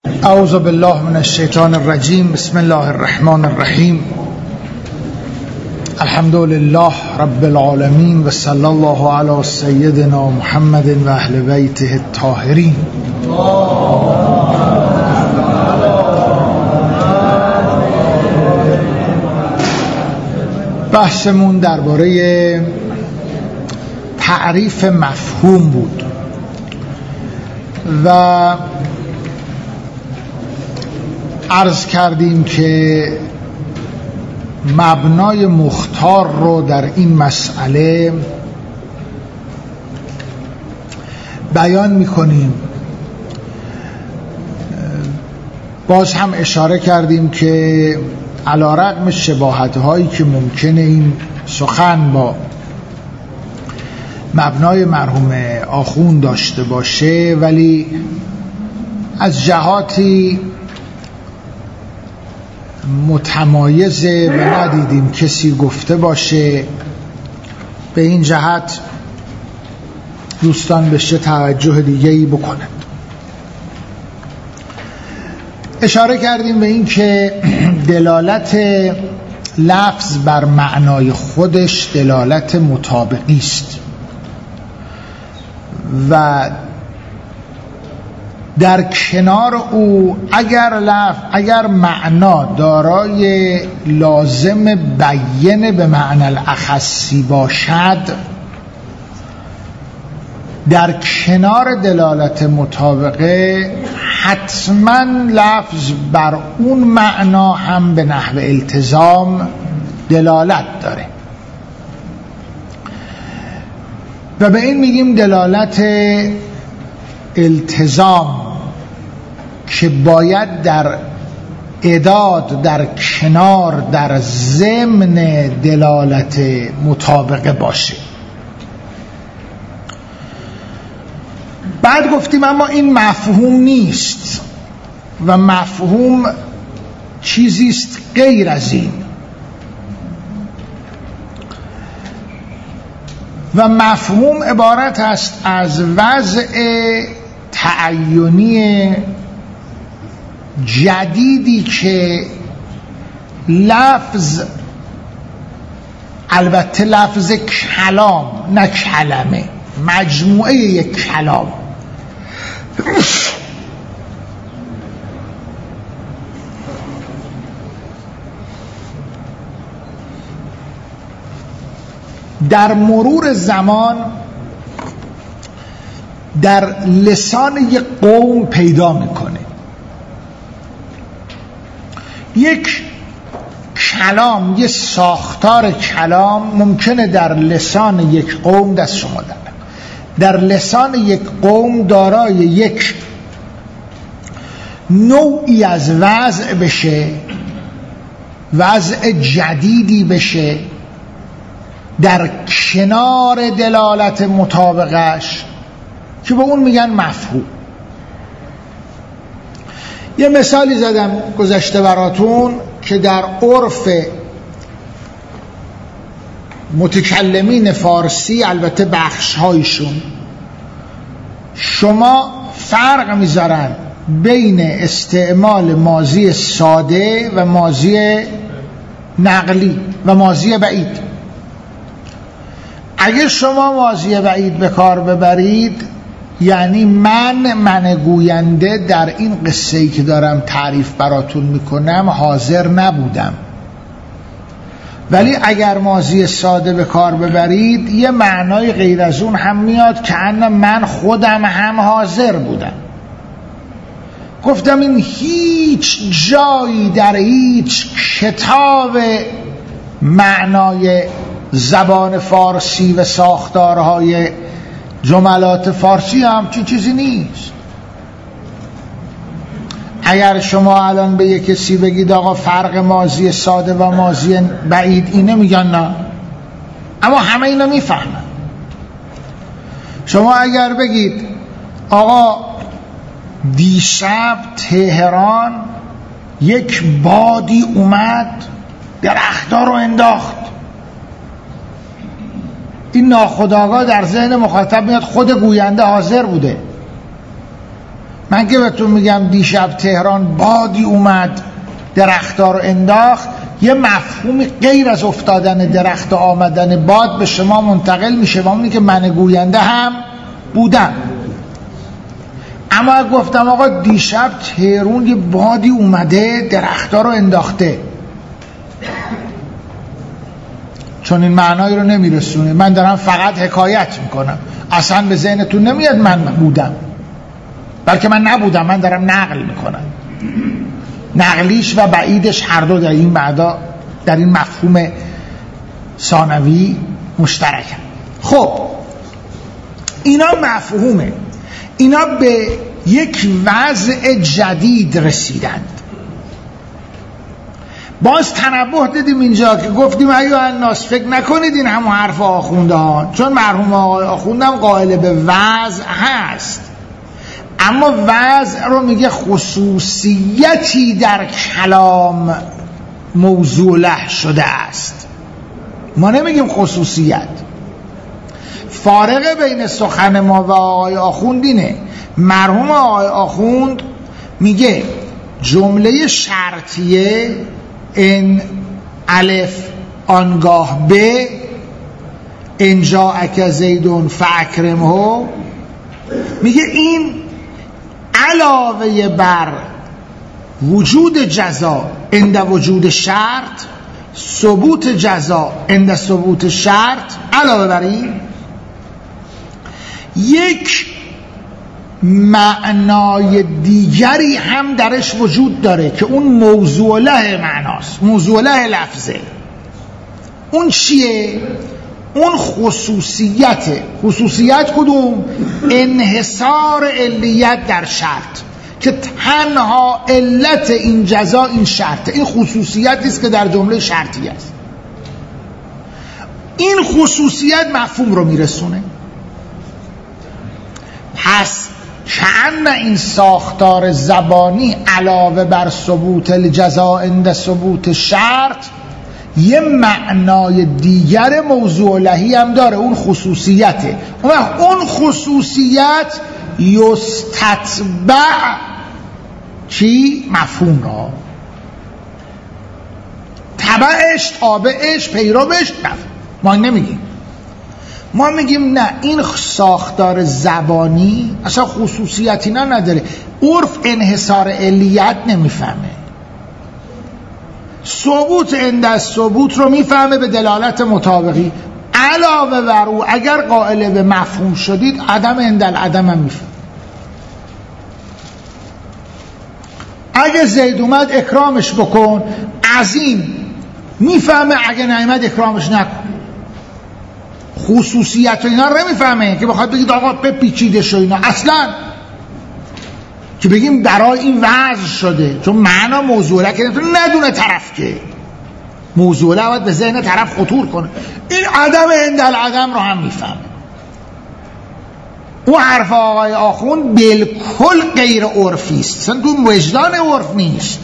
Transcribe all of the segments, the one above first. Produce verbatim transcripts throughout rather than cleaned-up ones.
اعوذ بالله من الشیطان الرجیم. بسم الله الرحمن الرحیم. الحمد لله رب العالمین و صلی الله علی سیدنا محمد و اهل بیته الطاهرین. بحثمون درباره تعریف مفهوم بود و عرض کردیم که مبنای مختار رو در این مسئله بیان می‌کنیم. باز هم اشاره کردیم که علی‌رغم شباهت‌هایی که ممکنه این سخن با مبنای مرحوم آخوند داشته باشه، ولی از جهاتی متمایزه و ندیدیم کسی گفته باشه. به این جهت دوستان بشه توجه دیگه‌ای بکنند. اشاره کردیم به این که دلالت لفظ بر معنای خودش دلالت مطابقی است و در کنار او اگر لفظ اگر معنا دارای لازم بیان به معنی الاخصی باشد، در کنار دلالت مطابقه حتما لفظ بر اون معنا هم به نحو التزام دلالت داره و به این میگیم دلالت التزام که باید در اعداد، در کنار، در ضمن دلالت مطابقه باشه. بعد گفتیم اما این مفهوم نیست و مفهوم چیزی است غیر از این و مفهوم عبارت است از وضع تعینی جدیدی که لفظ، البته لفظ کلام نه کلمه، مجموعه یک کلام در مرور زمان در لسان یک قوم پیدا میکنه. یک کلام، یک ساختار کلام ممکنه در لسان یک قوم دست شما در در لسان یک قوم دارای یک نوعی از وضع بشه، وضع جدیدی بشه در کنار دلالت مطابقش که به اون میگن مفهوم. یه مثالی زدم گذشته براتون که در عرف متکلمین فارسی، البته بخش هایشون، شما فرق میذارن بین استعمال ماضی ساده و ماضی نقلی و ماضی بعید. اگه شما ماضی بعید به کار ببرید یعنی من من گوینده در این قصه‌ای که دارم تعریف براتون میکنم حاضر نبودم. ولی اگر ماضی ساده به کار ببرید یه معنای غیر از اون هم میاد که ان من خودم هم حاضر بودم. گفتم این هیچ جایی در هیچ کتاب معنای زبان فارسی و ساختارهای جملات فارسی هم چی چیزی نیست. اگر شما الان به یک کسی بگید آقا فرق ماضی ساده و ماضی بعید اینه، میگن نه، اما همه اینا میفهمن. شما اگر بگید آقا دیشب تهران یک بادی اومد درخت‌ها رو انداخت، این ناخودآگاه در ذهن مخاطب میاد خود گوینده حاضر بوده. من که بهتون میگم دیشب تهران بادی اومد درخت‌ها رو انداخت، یه مفهومی غیر از افتادن درخت و آمدن باد به شما منتقل میشه و اونی که من گوینده هم بودم. اما گفتم آقا دیشب تهران یه بادی اومده درخت‌ها رو انداخته، چون این معنایی رو نمیرسونه. من دارم فقط حکایت میکنم، اصلا به ذهنتون نمیاد من بودم، بلکه من نبودم، من دارم نقل میکنم. نقلیش و بعیدش هر دو در این معدا در این مفهوم ثانوی مشترکن. خب اینا مفهومه، اینا به یک وضع جدید رسیدند. باز تنبه دیدیم اینجا که گفتیم ایها الناس فکر نکنید این همون حرف آخونده ها، چون مرحوم آقای آخوندم قائل به وضع هست، اما وضع رو میگه خصوصیتی در کلام موضوع له شده است. ما نمیگیم خصوصیت. فارق بین سخن ما و آقای آخوند اینه، مرحوم آقای آخوند میگه جمله شرطیه ان الف آنگاه به ان جاءک زیدون فاکرمه، میگه این علاوه بر وجود جزا عند وجود شرط، ثبوت جزا عند ثبوت شرط، علاوه بر این یک معنای دیگری هم درش وجود داره که اون موضوع له معناست، موضوع له لفظه. اون چیه؟ اون خصوصیته. خصوصیت کدوم؟ انحصار علیت در شرط، که تنها علت این جزا این شرطه. این خصوصیتی است که در جمله شرطی است. این خصوصیت مفهوم رو میرسونه. پس کأن این ساختار زبانی علاوه بر ثبوت الجزا عند ثبوت شرط یه معنای دیگر موضوع لهی هم داره، اون خصوصیته. اون خصوصیت یستتبع چی؟ مفهوم را، تبعش، تابعش، پیروش. نه ما نمیگیم، ما میگیم نه، این ساختار زبانی اصلا خصوصیتی نه نداره. عرف انحصار علیت نمیفهمه، ثبوت عند ثبوت رو میفهمه به دلالت مطابقی. علاوه بر او اگر قائل به مفهوم شدید عدم عند العدم هم میفهمه. اگه زید اومد اکرامش بکن، عظیم، میفهمه. اگه نیامد اکرامش نکن. خصوصیت و اینا رو نمیفهمه که بخواد بگید آقا بپیچیده شو اینا، اصلا که بگیم برای این وضع شده، چون معنا موضوعه که ندونه طرف، که موضوعه باید به ذهن طرف خطور کنه. این عدم عند العدم رو هم میفهمه. اون حرف آقای آخوند بالکل غیر عرفی است، اصلا تو وجدان عرف نیست.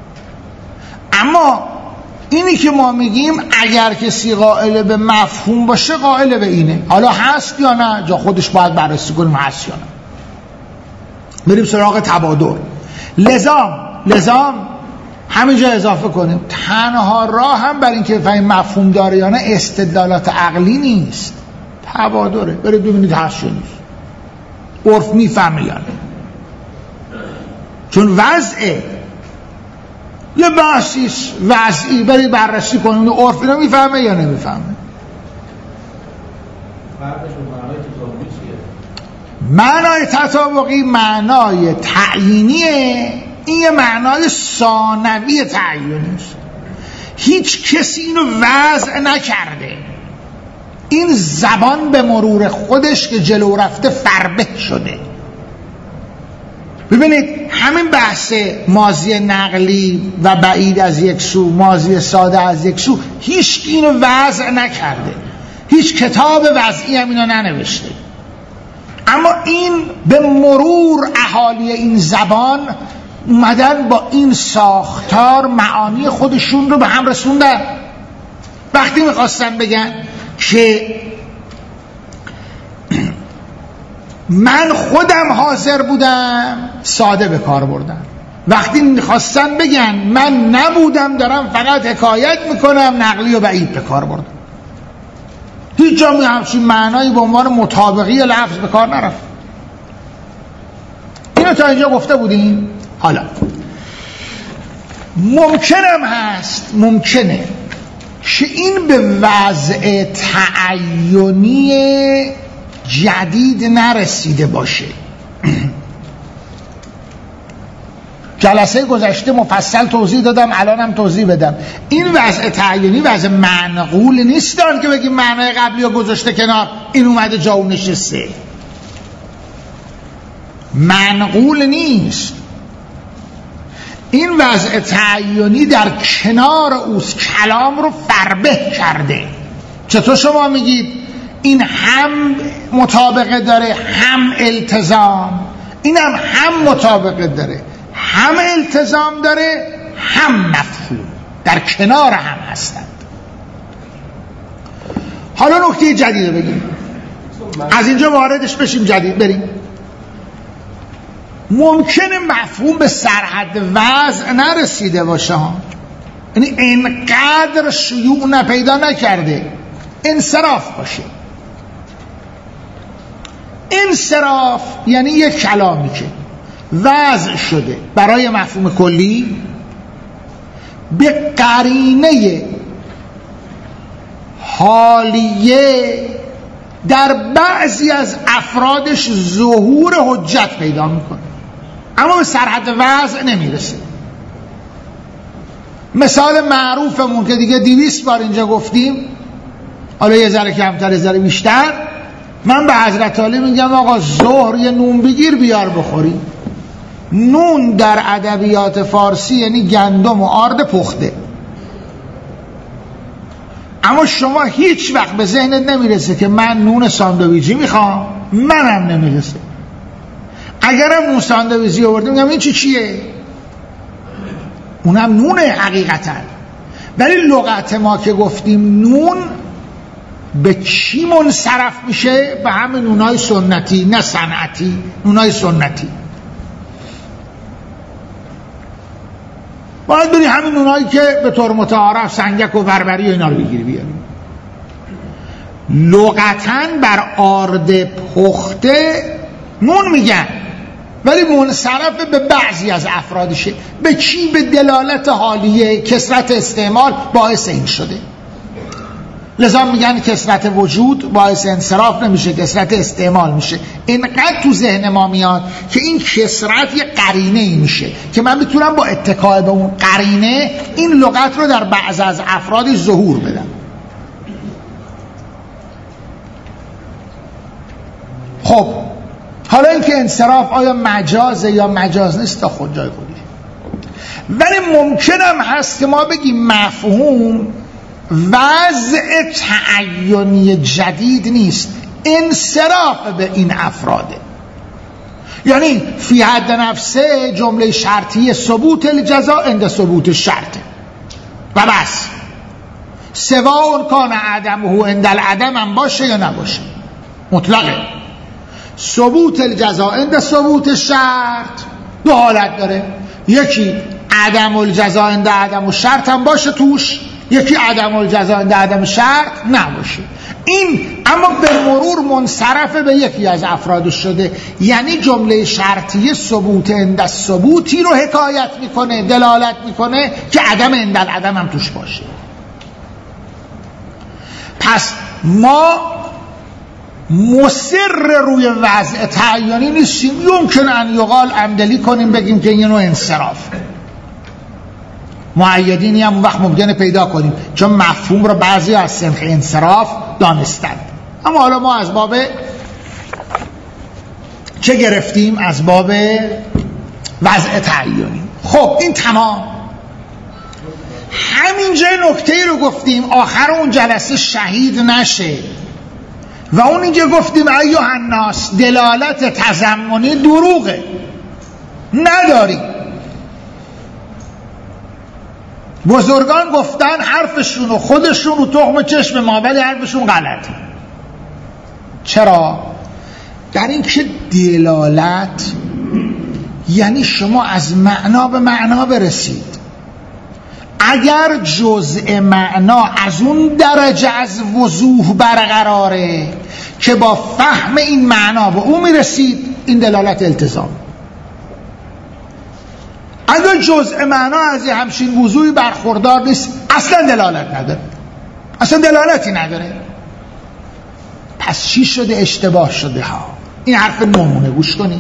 اما اینی که ما میگیم اگر کسی قائل به مفهوم باشه قائل به اینه، حالا هست یا نه جا خودش باید بررسی کنیم هست یا نه. بریم سراغ تبادر. لزام لزام همینجا اضافه کنیم، تنها راه هم بر این که بفهمیم مفهوم داره یا نه استدلالات عقلی نیست، تبادره. برید ببینید هست یا نیست، عرف میفهمه یا نه. چون وضعه یه بحثیست وضعی، برید بررسی کنید عرف اینو میفهمه یا نمیفهمه. معنای تطابقی معنای تعیینیه، این یه معنای ثانوی تعیینیست. هیچ کسی اینو وضع نکرده، این زبان به مرور خودش که جلو رفته فربه شده. ببینید همین بحث ماضی نقلی و بعید از یک سو، ماضی ساده از یک سو، هیچ اینو وضع نکرده، هیچ کتاب وضعی هم اینو ننوشته. اما این به مرور اهالی این زبان اومدن با این ساختار معانی خودشون رو به هم رسوندن. وقتی میخواستن بگن که من خودم حاضر بودم ساده به کار بردم. وقتی میخواستن بگن من نبودم دارم فقط حکایت میکنم، نقلی و بعید به کار بردم. هیچ جا همچین معنایی به عنوان مطابقی لفظ به کار نرفت. اینو تا اینجا گفته بودیم. حالا ممکنم هست ممکنه که این به وضع تعینی جدید نرسیده باشه. جلسه گذشته مفصل توضیح دادم، الانم توضیح بدم. این وضع تعینی وضع منقول نیستان که بگیم معنای قبلی رو گذاشته کنار، این اومده جا اون نشسته. منقول نیست. این وضع تعینی در کنار اوست، کلام رو فربه کرده. چطور شما میگید این هم مطابقه داره هم التزام، این هم هم مطابقه داره هم التزام داره هم مفهوم، در کنار هم هستند. حالا نکته جدید بگیم، از اینجا واردش بشیم، جدید بریم. ممکنه مفهوم به سرحد وضع نرسیده باشه ها، یعنی اینقدر شیوع نپیدا نکرده، انصراف باشه. انصراف یعنی یک کلامی که وضع شده برای مفهوم کلی به قرینه حالیه در بعضی از افرادش ظهور حجت پیدا میکنه، اما به سرحد وضع نمیرسه. مثال معروفمون که دیگه دویست بار اینجا گفتیم، حالا یه ذره کمتر یه ذره بیشتر، من به حضرت علی میگم آقا ظهر یه نون بگیر بیار بخوری. نون در ادبیات فارسی یعنی گندم و آرد پخته، اما شما هیچ وقت به ذهنت نمیرسه که من نون ساندویچی میخوام، منم نمیرسه. اگرم نون ساندویچی آوردم میگم این چی چیه؟ اونم نونه حقیقتا، ولی لغت ما که گفتیم نون به چی منصرف میشه؟ به همین نونای سنتی، نه صنعتی، نونای سنتی. باید بری همین نونایی که به طور متعارف سنگک و بربری و اینا رو بگیری بیاری. لغتاً بر آرد پخته نون میگن، ولی منصرف به بعضی از افرادشه. به چی؟ به دلالت حالیه، کثرت استعمال باعث این شده. لذا میگن کثرت وجود باعث انصراف نمیشه، کثرت استعمال میشه. اینقدر تو ذهن ما میاد که این کثرت یه قرینه ای میشه که من میتونم با اتکا به اون قرینه این لغت رو در بعض از افراد ظهور بدم. خب حالا این که انصراف آیا مجازه یا مجاز نیست تا خود جای خودی، ولی ممکنم هست که ما بگیم مفهوم وضع تعینی جدید نیست، انصراف به این افراده. یعنی فی حد نفسه جمله شرطی ثبوت الجزا عند ثبوت شرط و بس، سواء کان عدمه عند العدم هم باشه یا نباشه، مطلقه. ثبوت الجزا عند ثبوت شرط دو حالت داره، یکی عدم الجزا عند عدم الشرط هم باشه توش، یکی عدم الجزا عند عدم شرط نباشه. این اما به مرور منصرف به یکی از افرادش شده، یعنی جمله شرطی ثبوت عند ثبوتی رو حکایت میکنه، دلالت میکنه که عدم عند العدم هم توش باشه. پس ما مصر روی وضع تعینی نیستیم. یمکن ان یقال عمدلی کنیم بگیم که این نوع انصراف، معیدینی هم وقت ممکنه پیدا کنیم چون مفهوم رو بعضی از صنف انصراف دانستند. اما حالا ما از باب چه گرفتیم؟ از باب وضع تعینی. خب این تمام. همینجا نکته رو گفتیم آخر اون جلسه شهید نشه و اون اینجا گفتیم ایها الناس دلالت تضمنی دروغه، نداری. بزرگان گفتن حرفشون و خودشون و تخم چشم ما، ولی حرفشون غلطه. چرا؟ در این که دلالت یعنی شما از معنا به معنا برسید. اگر جزء معنا از اون درجه از وضوح برقراره که با فهم این معنا به اون میرسید، این دلالت التزام. اگر جزء معنا از یه همچین وضوحی برخوردار نیست، اصلا دلالت نداره، اصلا دلالتی نداره. پس چی شده؟ اشتباه شده ها. این حرف نمونه گوش کنید.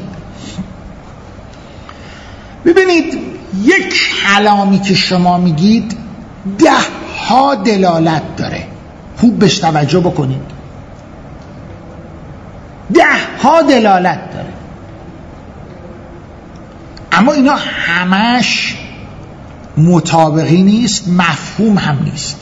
ببینید یک کلامی که شما میگید ده ها دلالت داره، خوب بهش توجه بکنید. ده ها دلالت داره، اما اینا همش مطابقی نیست، مفهوم هم نیست.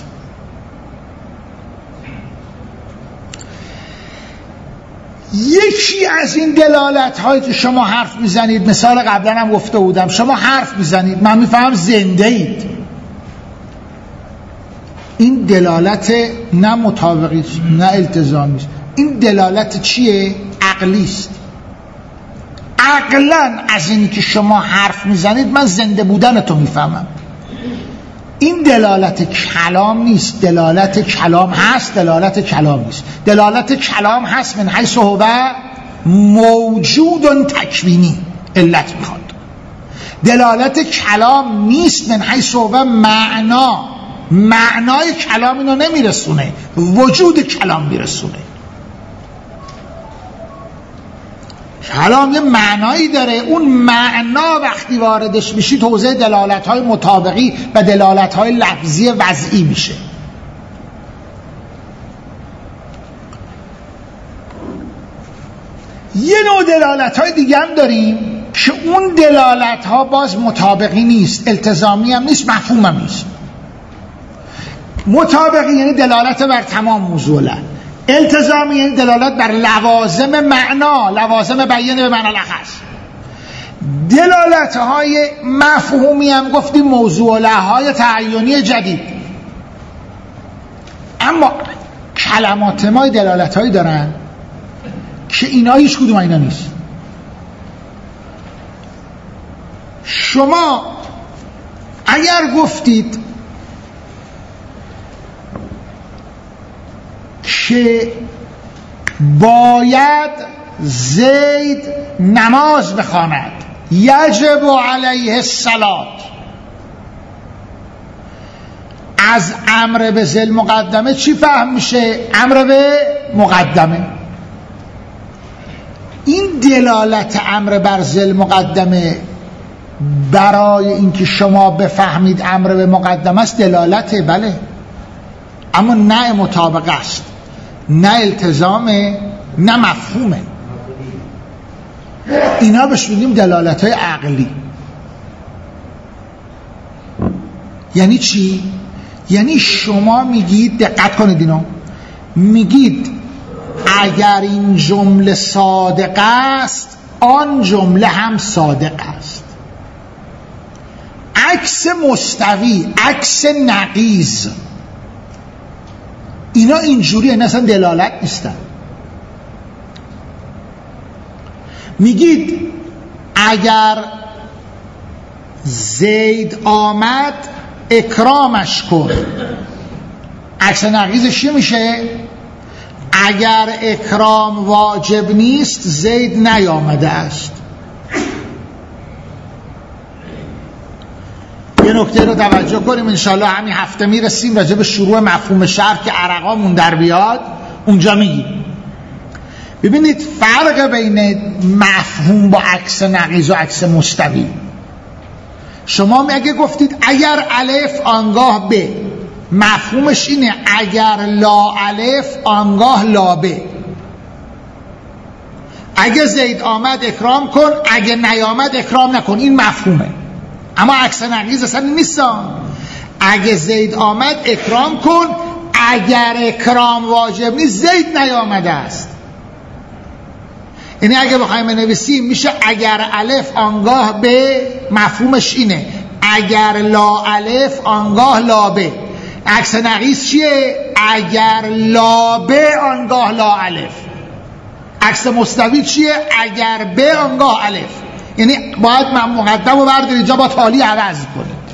یکی از این دلالت هایی که شما حرف میزنید، مثال قبلا هم گفته بودم، شما حرف میزنید من میفهم زنده اید، این دلالت نه مطابقی نه التزامی است. این دلالت چیه؟ عقلی است. عقلا از این که شما حرف میزنید من زنده بودن تو میفهمم. این دلالت کلام نیست. دلالت کلام هست، دلالت کلام نیست. دلالت کلام هست من حیث هو موجود تکوینی، علت میخواد. دلالت کلام نیست من حیث هو معنا، معنای کلام اینو نمیرسونه، وجود کلام میرسونه. کلام یه معنایی داره، اون معنا وقتی واردش میشی توزیع دلالت‌های مطابقی و دلالت‌های لفظی وضعی میشه. یه نوع دلالت‌های دیگه هم داریم که اون دلالت‌ها باز مطابقی نیست، التزامی هم نیست، مفهوم هم نیست. مطابقی یعنی دلالت بر تمام موضوع، التزامی یعنی دلالت بر لوازم معنا، لوازم بیانه به معنی لخص. دلالت های مفهومی هم گفتیم موضوع لهای تعینی جدید. اما کلمات ما دلالت هایی دارن که اینا هیچ کدوم اینا نیست. شما اگر گفتید که باید زید نماز بخواند، یجب علیه الصلاة، از امر به ذل مقدمه چی فهم میشه؟ امر به مقدمه. این دلالت امر بر ذل مقدمه برای اینکه شما بفهمید امر به مقدمه است دلالته، بله، اما نه مطابقه است، نه التزامه، نه مفهومه. اینا بهش میگیم دلالت های عقلی. یعنی چی؟ یعنی شما میگید، دقت کنید اینا، میگید اگر این جمله صادق است آن جمله هم صادق است. عکس مستوی، عکس نقیض، اینا اینجوری این اصلا دلالت نیستن. میگید اگر زید آمد اکرامش کن، عکس نقیضش چی میشه؟ اگر اکرام واجب نیست زید نیامده است. یه نکته رو توجه کنیم، انشالله همین هفته میرسیم راجع به شروع مفهوم شرط که عرقامون در بیاد، اونجا میگیم. ببینید فرق بین مفهوم با عکس نقیض و عکس مستوی. شما اگه گفتید اگر الف آنگاه ب، مفهومش اینه اگر لا الف آنگاه لا ب. اگه زید آمد اکرام کن، اگه نیامد اکرام نکن، این مفهومه. اما عکس نقیض اصلا نیستان. اگه زید آمد اکرام کن، اگر اکرام واجب نیست زید نیامده است. یعنی اگه بخوایم بنویسیم میشه اگر الف آنگاه به، مفهومش اینه اگر لا الف آنگاه لا به. عکس نقیض چیه؟ اگر لا به آنگاه لا الف. عکس مستوی چیه؟ اگر به آنگاه الف، یعنی باید من مقدم رو بردارید اینجا با تالی عوض کنید.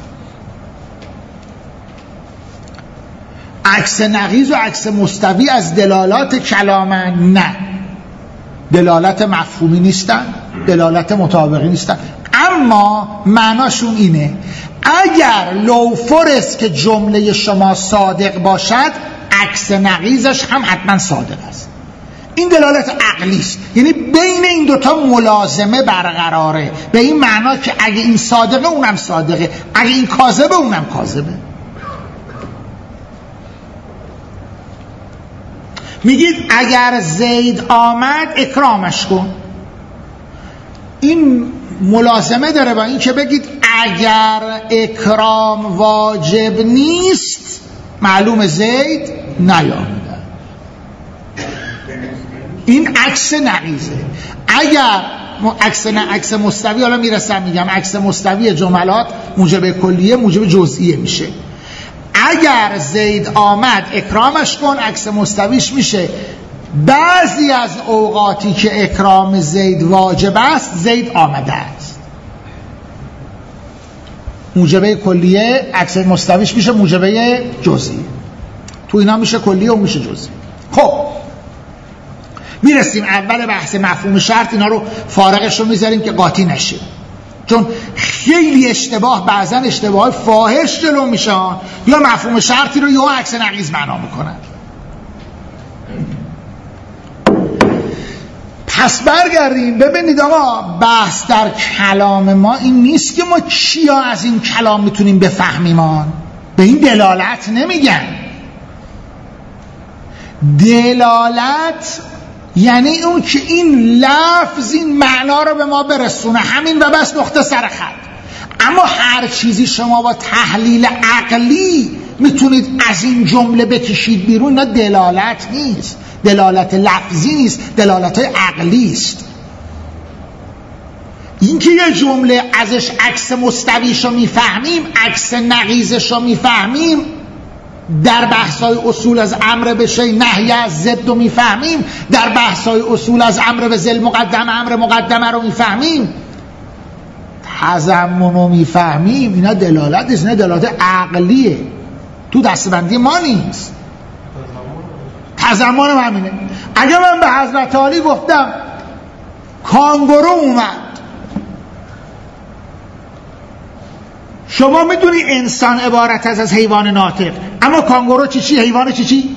عکس نقیض و عکس مستوی از دلالات کلامن؟ نه، دلالت مفهومی نیستن، دلالت مطابقی نیستن، اما معناشون اینه اگر لوفرست که جمله شما صادق باشد، عکس نقیضش هم حتما صادق است. این دلالت عقلی است، یعنی بین این دوتا ملازمه برقراره، به این معنا که اگه این صادقه اونم صادقه، اگه این کاذبه اونم کاذبه. میگید اگر زید آمد اکرامش کن، این ملازمه داره با این که بگید اگر اکرام واجب نیست معلوم زید نیامده. این عکس نقیضه. اگر عکس عکس مستوی، حالا میرسم میگم عکس مستوی جملات موجب کلیه موجب جزئیه میشه. اگر زید آمد اکرامش کن، عکس مستویش میشه بعضی از اوقاتی که اکرام زید واجب است زید آمده است. موجبه کلیه عکس مستویش میشه موجبه جزئی. تو اینا میشه کلیه و میشه جزئی. خب میرسیم اول بحث مفهوم شرط، اینا رو فارغش رو میذاریم که قاطی نشه، چون خیلی اشتباه، بعضا اشتباه فاحش جلو میشن، یا مفهوم شرطی رو یا عکس نقیض معنا میکنن. پس برگردیم ببینید آقا، بحث در کلام ما این نیست که ما چیا از این کلام میتونیم بفهمیم، به این دلالت نمیگن. دلالت یعنی اون که این لفظ این معنا رو به ما برسونه، همین و بس، نقطه سر خط. اما هر چیزی شما با تحلیل عقلی میتونید از این جمله بکشید بیرون، نه دلالت نیست، دلالت لفظی نیست، دلالت عقلی است. این که یه جمله ازش عکس مستویش رو میفهمیم، عکس نقیضش رو میفهمیم، در بحث‌های اصول از امر به شیء نهی از ضد رو میفهمیم، در بحث‌های اصول از امر به ذل مقدم امر مقدمه رو میفهمیم، تضمن رو میفهمیم، اینا دلالت نیست، اینا دلالت عقلیه، تو دستبندی ما نیست. تضمن همینه. اگه من به حضرت علی گفتم کانگورو اومد، شما میدونی انسان عبارت از از حیوان ناطق، اما کانگورو چی چی؟ حیوان چی چی؟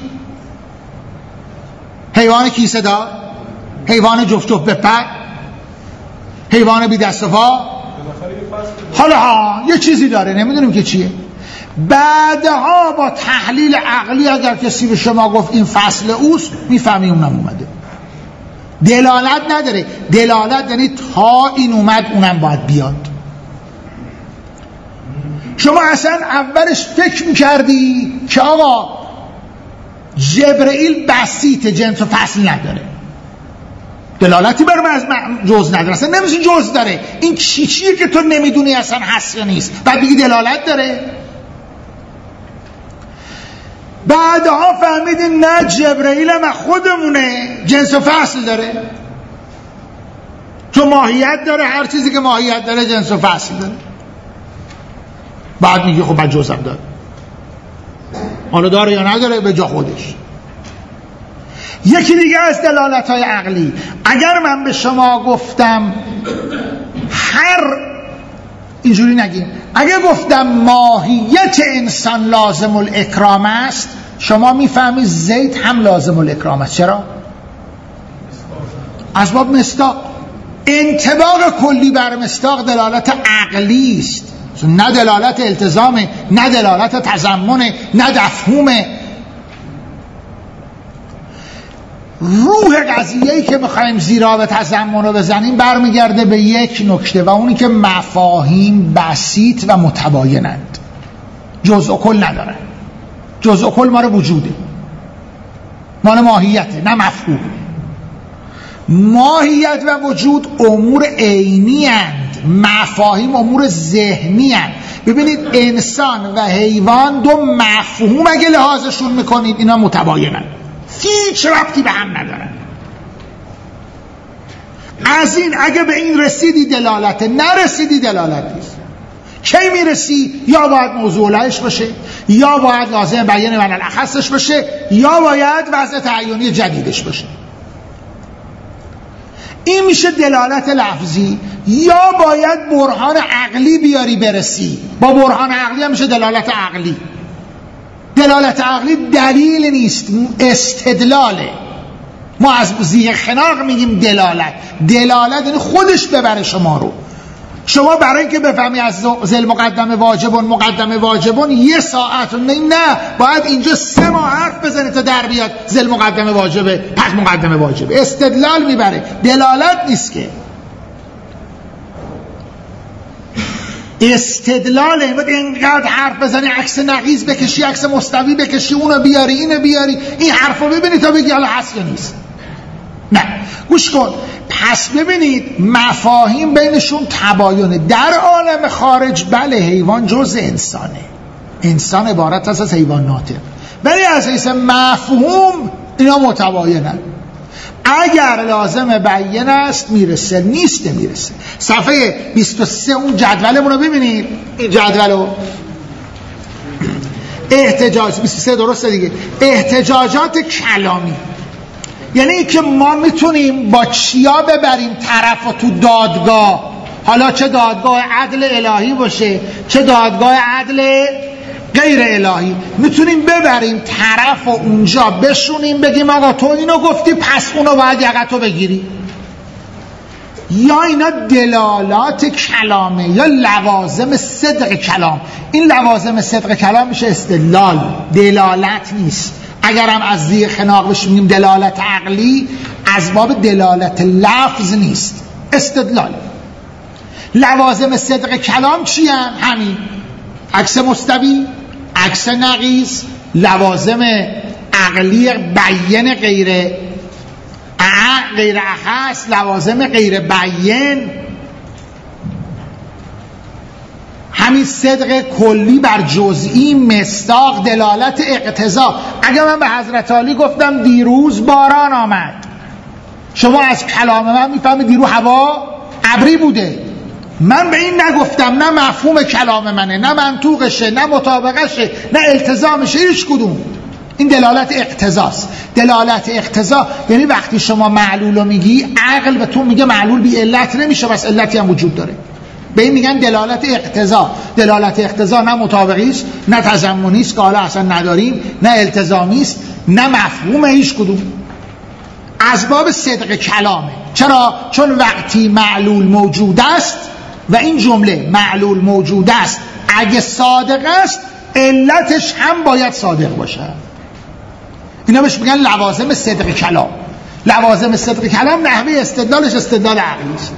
حیوان کیسه دار، حیوان جفت جفت بپر، حیوان بی دست و پا. حالا ها یه چیزی داره نمیدونیم که چیه. بعدها با تحلیل عقلی اگر کسی به شما گفت این فصل اوست، میفهمی اونم اومده. دلالت نداره. دلالت یعنی تا این اومد اونم باید بیاد. شما اصلا اولش فکر میکردی که آقا جبرئیل بسیط جنس و فصل نداره، دلالتی بر از جز نداره، اصلا نمیشه جز داره. این چی چیه که تو نمیدونی اصلا هست یا نیست، بعد بگی دلالت داره؟ بعدها فهمیدین نه، جبرئیل هم خودمونه جنس و فصل داره، چون ماهیت داره، هر چیزی که ماهیت داره جنس و فصل داره. بعد میگی خب بعد جزم داره، حالا داره یا نداره به جا خودش. یکی دیگه از دلالت‌های عقلی، اگر من به شما گفتم هر اینجوری نگیم، اگر گفتم ماهیت انسان لازم الاکرام است، شما میفهمی زید هم لازم الاکرام است. چرا؟ از باب مصداق. انطباق کلی بر مصداق دلالت عقلی است، نه دلالت التزامه، نه دلالت تضمنه، نه دفهومه. روح قضیه‌ای که می‌خوایم زیرا به تضمن رو بزنیم برمیگرده به یک نکته و اونی که مفاهیم بسیط و متباینند، جزء و کل ندارن. جزء و کل مال وجوده، مال ماهیته، نه مفهوم. ماهیت و وجود امور عینی اند، مفاهیم امور ذهنی اند. ببینید انسان و حیوان دو مفهوم اگه لحاظشون میکنید اینا متباینن، هیچ ربطی به هم ندارن. از این اگه به این رسیدی دلالت، نرسیدی دلالت نیست. کی میرسی؟ یا باید موضوع لایش باشه، یا باید لازم بیان معنی الاخصش باشه، یا باید وضع تعیینی جدیدش باشه. این میشه دلالت لفظی. یا باید برهان عقلی بیاری برسی، با برهان عقلی هم میشه دلالت عقلی. دلالت عقلی دلیل نیست، استدلاله. ما از زیغ خناق میگیم دلالت. دلالت یعنی خودش ببره شما رو. شما برای اینکه بفهمی از ذل مقدمه واجبون مقدمه واجبون یه ساعت نه نه باید اینجا سه ماه حرف بزنه تا در بیاد ذل مقدمه واجبه پس مقدمه واجبه. استدلال میبره، دلالت نیست که. استدلاله. باید اینقدر حرف بزنی، عکس نقیض بکشی، عکس مستوی بکشی، اونو بیاری اینو بیاری، این حرفو ببینی تا بگی حالا هست یا نیست. نه گوش کن. پس ببینید مفاهیم بینشون تباینه. در عالم خارج بله حیوان جز انسانه، انسان عبارت است از حیوان ناطق، ولی از حیث مفهوم اینا متباینن. اگر لازم بیان است میرسه، نیست میرسه. صفحه بیست و سه اون جدولمون رو ببینید. این جدولو احتجاج بیست و سه درسته دیگه. احتجاجات کلامی یعنی که ما میتونیم با چیا ببریم طرف و تو دادگاه، حالا چه دادگاه عدل الهی باشه چه دادگاه عدل غیر الهی، میتونیم ببریم طرف و اونجا بشونیم بگیم آقا تو اینو گفتی پس اونو باید یقتو بگیری. یا اینا دلالات کلامه یا لوازم صدق کلام. این لوازم صدق کلام میشه استدلال، دلالت نیست. اگرم از زیر خناق بشیم میگیم دلالت عقلی، از باب دلالت لفظ نیست، استدلال. لوازم صدق کلام چی هم؟ همین عکس مستوی، عکس نقیض، لوازم عقلی بیان غیر غیر اخص، لوازم غیر بیان، همین صدق کلی بر جزئی، مصداق، دلالت اقتضا. اگه من به حضرت علی گفتم دیروز باران آمد، شما از کلام من میفهمید دیروز هوا ابری بوده. من به این نگفتم، نه مفهوم کلام منه، نه منطوقشه، نه مطابقشه، نه التزامشه، هیچ کدوم. این دلالت اقتضاست. دلالت اقتضا یعنی وقتی شما معلولو میگی، عقل به تو میگه معلول بی علت نمیشه، بس علتی هم وجود داره. به این میگن دلالت اقتضا. دلالت اقتضا نه مطابقی است، نه تضمنی است که حالا اصلا نداریم، نه التزامی است، نه مفهوم هیچ کدوم. از باب صدق کلامه. چرا؟ چون وقتی معلول موجود است و این جمله معلول موجود است اگه صادق است علتش هم باید صادق باشه. اینا بهش میگن لوازم صدق کلام. لوازم صدق کلام نحوه استدلالش استدلال عقلی است.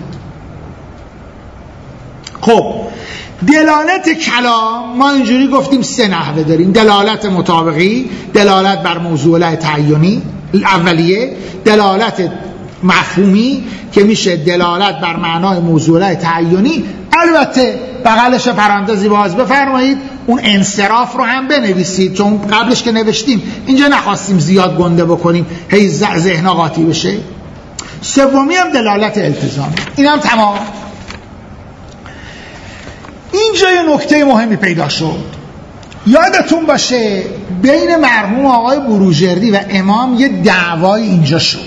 خب دلالت کلام ما اینجوری گفتیم سه نحوه داریم. دلالت مطابقی، دلالت بر موضوع تعیینی اولیه، دلالت مفهومی که میشه دلالت بر معنای موضوع تعیینی. البته بغلش پرانتزی باز بفرمایید اون انصراف رو هم بنویسید، چون قبلش که نوشتیم اینجا نخواستیم زیاد گنده بکنیم هی ذهن قاطی بشه. سومی هم دلالت التزامی. این هم تمام. اینجا یه نکته مهمی پیدا شد. یادتون باشه بین مرحوم آقای بروجردی و امام یه دعوای اینجا شد.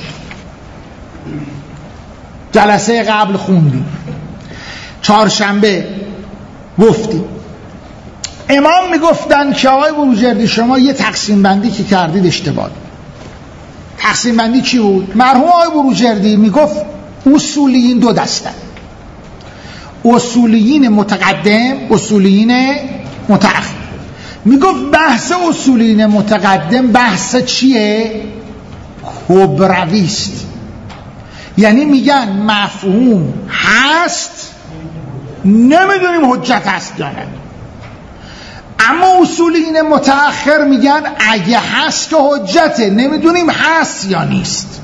جلسه قبل خوندیم، چهارشنبه گفتیم. امام میگفتن که آقای بروجردی شما یه تقسیم بندی که کردید اشتباه. تقسیم بندی چی بود؟ مرحوم آقای بروجردی میگفت اصولیین دو دستن، اصولیین متقدم، اصولیین متأخر. میگفت بحث اصولیین متقدم بحث چیه؟ کبرویست. یعنی میگن مفهوم هست، نمیدونیم حجت هست یا نه. اما اصولیین متأخر میگن اگه هست که حجته، نمیدونیم هست یا نیست.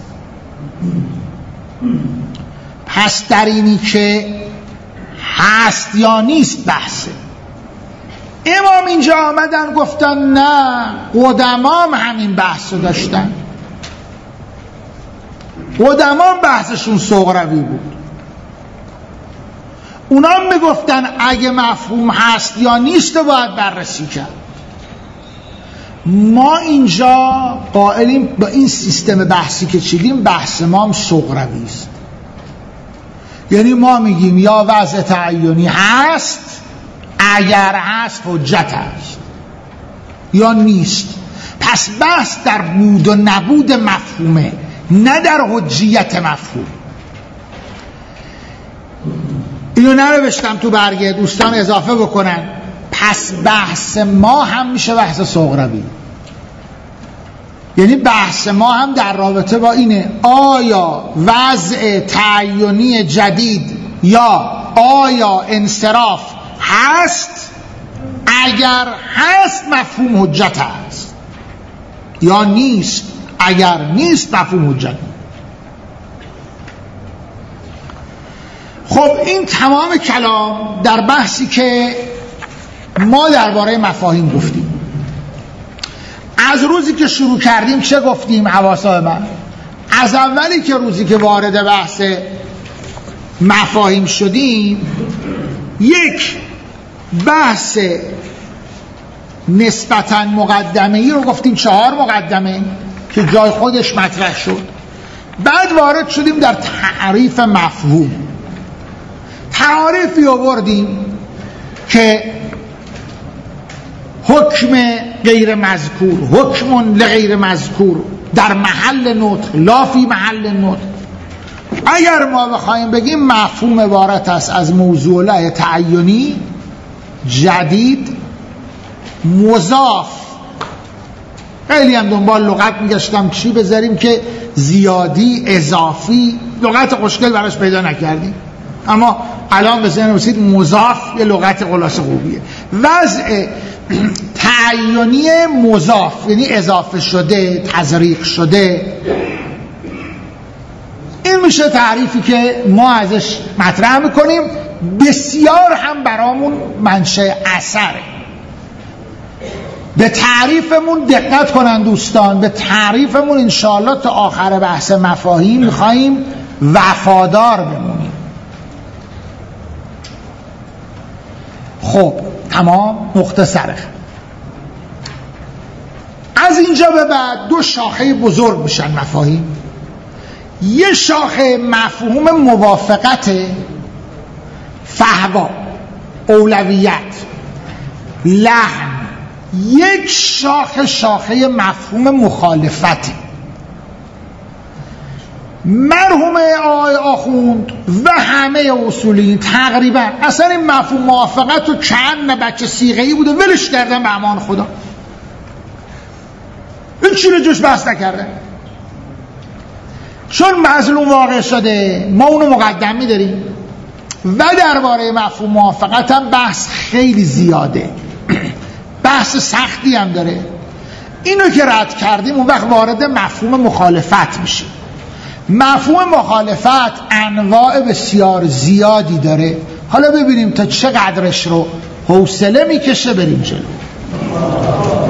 پس در اینی که هست یا نیست بحثه. امام اینجا آمدن گفتن نه، قدمام همین بحث رو داشتن. قدما بحثشون سغروی بود. اونا میگفتن اگه مفهوم هست یا نیست باید بررسی کرد. ما اینجا قائلیم با این سیستم بحثی که چیدیم بحث ما هم سغروی است. یعنی ما میگیم یا وضع تعینی هست، اگر هست حجت هست، یا نیست. پس بحث در بود و نبود مفهومه، نه در حجیت مفهوم. اینو ننوشتم تو برگه، دوستان اضافه بکنن. پس بحث ما هم میشه بحث سغروی. یعنی بحث ما هم در رابطه با اینه آیا وضع تعینی جدید یا آیا انصراف هست، اگر هست مفهوم حجت هست، یا نیست اگر نیست مفهوم حجت. خب این تمام کلام در بحثی که ما درباره مفاهیم گفتیم. از روزی که شروع کردیم چه گفتیم حواسای من؟ از اولی که روزی که وارد بحث مفاهیم شدیم، یک بحث نسبتاً مقدمه‌ای رو گفتیم، چهار مقدمه که جای خودش مطرح شد. بعد وارد شدیم در تعریف مفهوم. تعریفی آوردیم که حکم غیر مذکور، حکم لغیر مذکور در محل نطق لا فی محل نطق. اگر ما بخوایم بگیم مفهوم عبارت است از موضوع تعینی جدید مضاف. خیلی هم دنبال لغت میگشتم چی بذاریم که زیادی اضافی لغت خوشگل براش پیدا نکردیم، اما الان به ذهن رسید مضاف یه لغت خلاصه خوبیه. وضع تعینی مضاف یعنی اضافه شده، تزریق شده. این میشه تعریفی که ما ازش مطرح میکنیم. بسیار هم برامون منشأ اثره. به تعریفمون دقت کنن دوستان، به تعریفمون انشاءالله تا آخر بحث مفاهیم میخواییم وفادار بمونیم. خب تمام، مختصره. از اینجا به بعد دو شاخه بزرگ میشن مفاهیم. یه شاخه مفهوم موافقت، فهوا، اولویت، لحن. یک شاخه شاخه مفهوم مخالفت. مرحوم آقای آخوند و همه اصولی تقریبا اصلا این مفهوم موافقت رو چند بچه صیغه‌ای بوده ولش کردن به امان خدا، این چی رو جوش بحث نکردن. چون مظلوم واقع شده ما اونو مقدم می‌داریم و درباره مفهوم موافقت هم بحث خیلی زیاده، بحث سختی هم داره. اینو که رد کردیم اون وقت وارد مفهوم مخالفت میشیم. مفهوم مخالفت انواع بسیار زیادی داره. حالا ببینیم تا چه قدرش رو حوصله میکشه بریم جلو.